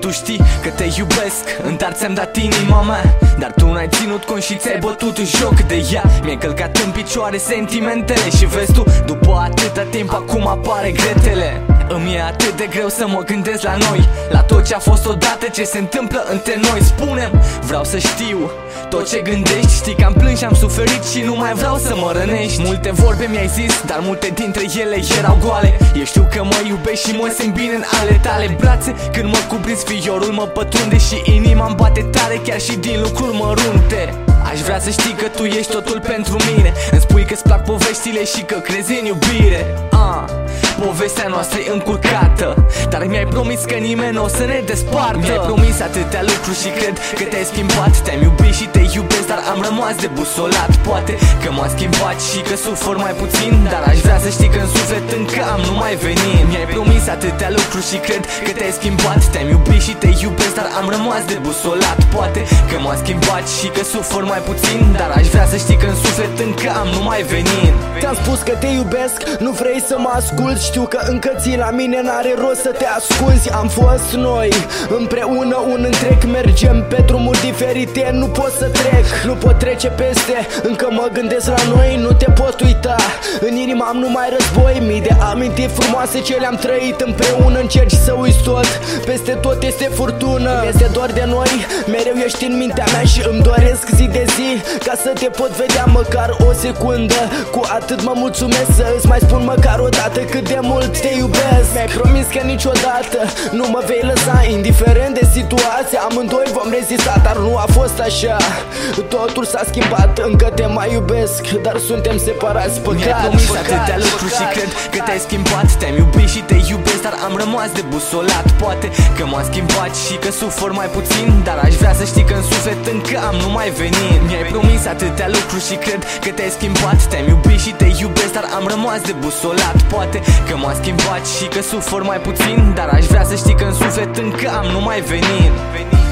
tu știi că te iubesc, dar ți-am dat inima mea, dar tu n-ai ținut cont și ți-ai bătut joc de ea. Mi-ai călcat în picioare sentimentele și vezi tu, după atâta timp acum apar regretele. Îmi e atât de greu să mă gândesc la noi, la tot ce a fost odată, ce se întâmplă între noi. Spune-mi, vreau să știu tot ce gândești. Știi că am plâns și am suferit și nu mai vreau să mă rănești. Multe vorbe mi-ai zis, dar multe dintre ele erau goale. Eu știu că mă iubești și mă simt bine în ale tale brațe. Când mă cuprinzi, fiorul mă pătrunde și inima-mi bate tare, chiar și din lucruri mărunte. Aș vrea să știi că tu ești totul pentru mine. Îmi spui că-ți plac poveștile și că crezi în iubire. Povestea noastră e încurcată, dar mi-ai promis că nimeni n-o să ne despartă. Mi-ai promis atâtea lucruri și cred că te-ai schimbat. Te-am iubit și te iubesc, dar am rămas debusolat. Poate că m-am schimbat și că sufăr mai puțin, dar aș vrea să știi că în suflet încă am numai venit. Mi-ai promis atâtea lucruri și cred că te-ai schimbat. Te-am iubit și te iubesc, dar am rămas debusolat. Poate că m-am schimbat și că sufăr mai puțin, dar aș vrea să știi că în suflet încă am numai venit. Ți-am spus că te iubesc, nu vrei să mă asculți. Știu că încă ții la mine, n-are rost să te ascunzi. Am fost noi împreună un întreg, mergem pe drumuri diferite, nu pot să trec, nu pot trece peste. Încă mă gândesc la noi, nu te pot uita. În inima am numai război, mii de amintiri frumoase ce le-am trăit împreună. Încerci să uiți tot, peste tot este furtună. Este doar de noi, mereu ești în mintea mea și îmi doresc zi de zi ca să te pot vedea măcar o secundă. Cu atât mă mulțumesc să îți mai spun măcar o dată cât de mult te iubesc. Mi-ai promis că niciodată nu mă vei lăsa, indiferent de situație. Amândoi vom rezista, dar nu a fost așa. Totul s-a schimbat, încă te mai iubesc, dar suntem separați, păcat. Mi-ai promis atâtea lucruri și cred că te-ai schimbat. Te-am iubit și te iubesc, dar am rămas debusolat. Poate că m-am schimbat și că sufăr mai puțin, dar aș vrea să știi că în suflet încă am numai venit. Mi-ai promis atâtea lucruri și cred că te-ai schimbat. Te-am iubit și te iubesc, dar am rămas debusolat. Poate că m-am schimbat și că sufăr mai puțin, dar aș vrea să știi că în suflet încă am numai venit.